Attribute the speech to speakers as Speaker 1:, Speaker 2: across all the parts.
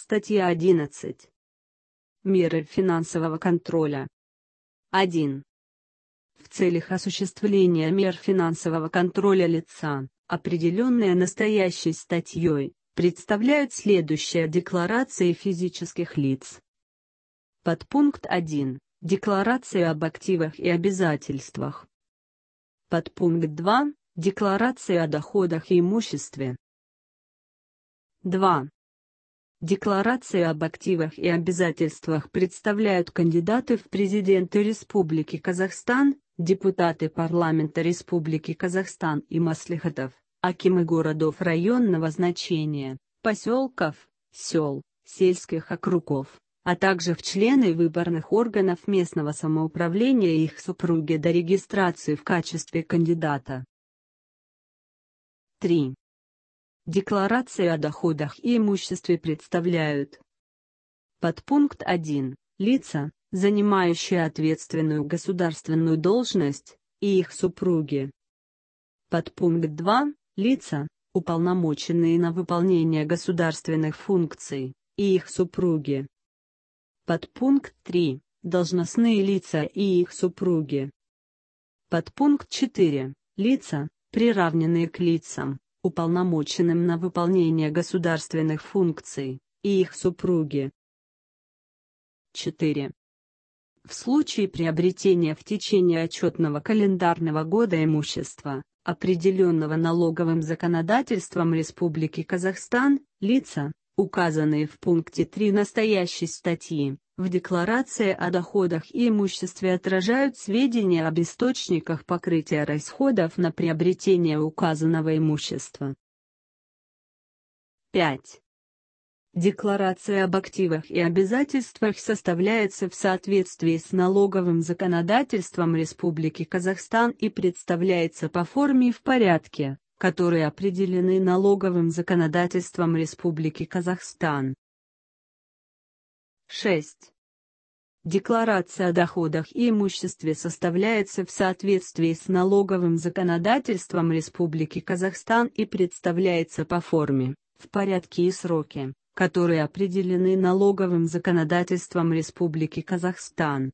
Speaker 1: Статья 11. Меры финансового контроля. 1. В целях осуществления мер финансового контроля лица, определенные настоящей статьей, представляют следующие декларации физических лиц. Подпункт 1. Декларация об активах и обязательствах. Подпункт 2. Декларация о доходах и имуществе. 2. Декларации об активах и обязательствах представляют кандидаты в президенты Республики Казахстан, депутаты парламента Республики Казахстан и маслихатов, акимы городов районного значения, поселков, сел, сельских округов, а также в члены выборных органов местного самоуправления и их супруги до регистрации в качестве кандидата. 3. Декларации о доходах и имуществе представляют. Подпункт 1. Лица, занимающие ответственную государственную должность, и их супруги. Подпункт 2. Лица, уполномоченные на выполнение государственных функций, и их супруги. Подпункт 3. Должностные лица и их супруги. Подпункт 4. Лица, приравненные к лицам, уполномоченным на выполнение государственных функций, и их супруги. 4. В случае приобретения в течение отчетного календарного года имущества, определенного налоговым законодательством Республики Казахстан, лица, указанные в пункте 3 настоящей статьи, в декларации о доходах и имуществе отражают сведения об источниках покрытия расходов на приобретение указанного имущества. 5. Декларация об активах и обязательствах составляется в соответствии с налоговым законодательством Республики Казахстан и представляется по форме и в порядке, которые определены налоговым законодательством Республики Казахстан. 6. Декларация о доходах и имуществе составляется в соответствии с налоговым законодательством Республики Казахстан и представляется по форме, в порядке и сроки, которые определены налоговым законодательством Республики Казахстан.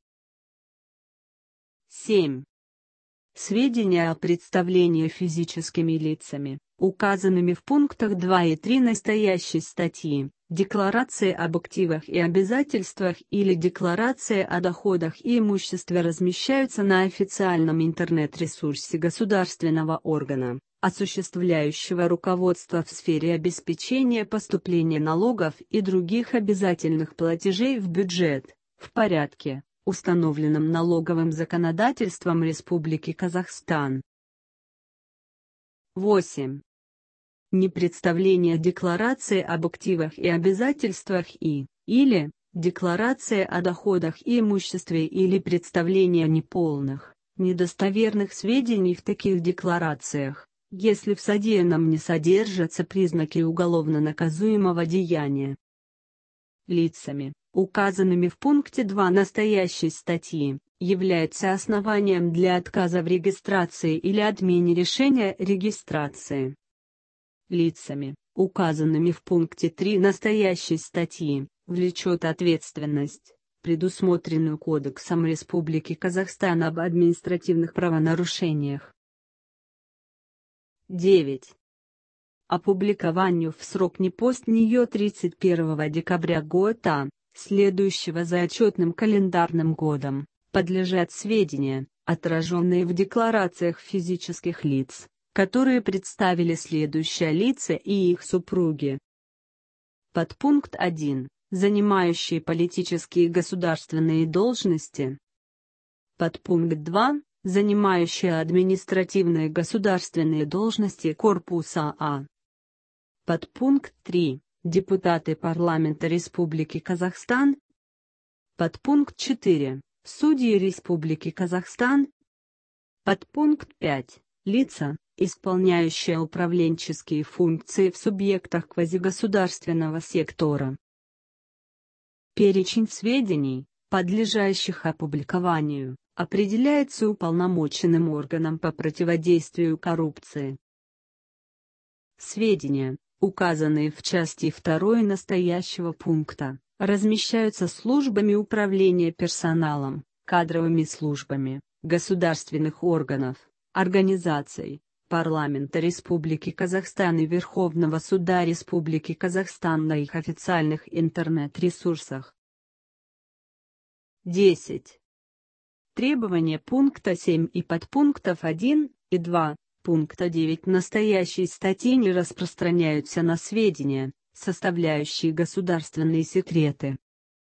Speaker 1: 7. Сведения о представлении физическими лицами, указанными в пунктах 2 и 3 настоящей статьи, декларации об активах и обязательствах или декларации о доходах и имуществе размещаются на официальном интернет-ресурсе государственного органа, осуществляющего руководство в сфере обеспечения поступления налогов и других обязательных платежей в бюджет, в порядке, установленном налоговым законодательством Республики Казахстан. 8. Непредставление декларации об активах и обязательствах или декларации о доходах и имуществе или представление неполных, недостоверных сведений в таких декларациях, если в содеянном не содержатся признаки уголовно наказуемого деяния. Лицами, указанными в пункте 2 настоящей статьи, является основанием для отказа в регистрации или отмене решения регистрации. Лицами, указанными в пункте 3 настоящей статьи, влечет ответственность, предусмотренную Кодексом Республики Казахстан об административных правонарушениях. 9. Опубликованию в срок не позднее 31 декабря года, следующего за отчетным календарным годом, подлежат сведения, отраженные в декларациях физических лиц, которые представили следующие лица и их супруги. Подпункт 1. Занимающие политические и государственные должности. Подпункт 2. Занимающие административные государственные должности корпуса А. Подпункт 3. Депутаты парламента Республики Казахстан. Подпункт 4. Судьи Республики Казахстан. Подпункт 5. Лица, исполняющие управленческие функции в субъектах квазигосударственного сектора. Перечень сведений, подлежащих опубликованию, определяется уполномоченным органом по противодействию коррупции. Сведения, указанные в части 2 настоящего пункта, размещаются службами управления персоналом, кадровыми службами, государственных органов, организаций, парламента Республики Казахстан и Верховного суда Республики Казахстан на их официальных интернет-ресурсах. 10. Требования пункта 7 и подпунктов 1 и 2, пункта 9 настоящей статьи не распространяются на сведения, составляющие государственные секреты.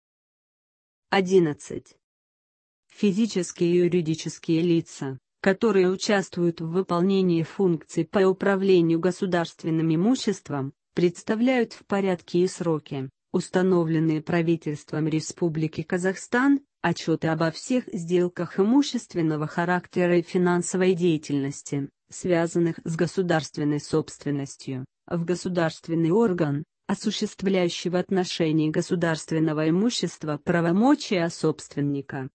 Speaker 1: 11. Физические и юридические лица, которые участвуют в выполнении функций по управлению государственным имуществом, представляют в порядке и сроки, установленные правительством Республики Казахстан, отчеты обо всех сделках имущественного характера и финансовой деятельности, связанных с государственной собственностью, в государственный орган, осуществляющий в отношении государственного имущества правомочия собственника.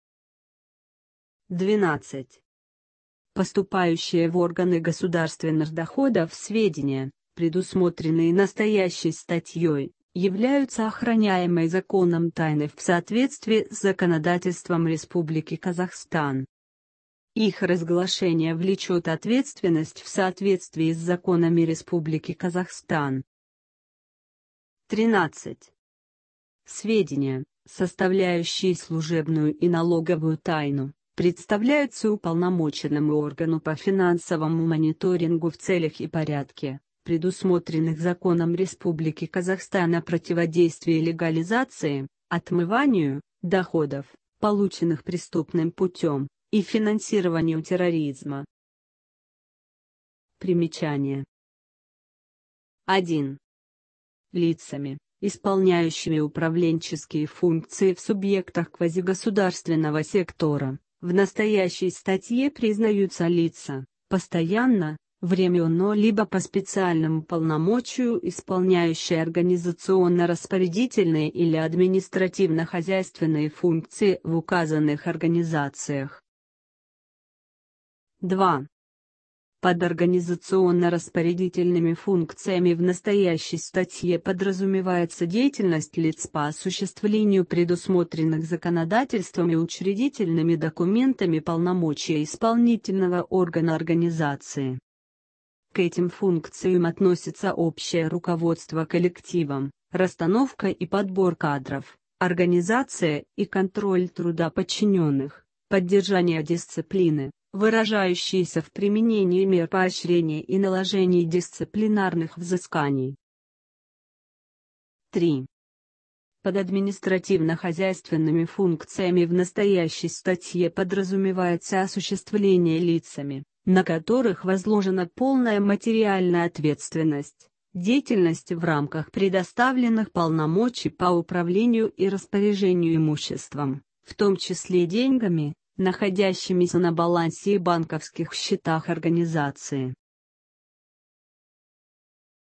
Speaker 1: 12. Поступающие в органы государственных доходов сведения, предусмотренные настоящей статьей, являются охраняемой законом тайной в соответствии с законодательством Республики Казахстан. Их разглашение влечет ответственность в соответствии с законами Республики Казахстан. 13. Сведения, составляющие служебную и налоговую тайну, представляются уполномоченному органу по финансовому мониторингу в целях и порядке, предусмотренных законом Республики Казахстан о противодействии легализации, отмыванию доходов, полученных преступным путем, и финансированию терроризма. Примечание. 1. Лицами, исполняющими управленческие функции в субъектах квазигосударственного сектора, в настоящей статье признаются лица, постоянно, временно либо по специальному полномочию исполняющие организационно-распорядительные или административно-хозяйственные функции в указанных организациях. 2. Под организационно-распорядительными функциями в настоящей статье подразумевается деятельность лиц по осуществлению предусмотренных законодательством и учредительными документами полномочий исполнительного органа организации. К этим функциям относится общее руководство коллективом, расстановка и подбор кадров, организация и контроль труда подчиненных, поддержание дисциплины, выражающиеся в применении мер поощрения и наложении дисциплинарных взысканий. 3. Под административно-хозяйственными функциями в настоящей статье подразумевается осуществление лицами, на которых возложена полная материальная ответственность, деятельность в рамках предоставленных полномочий по управлению и распоряжению имуществом, в том числе деньгами, находящимися на балансе и банковских счетах организации.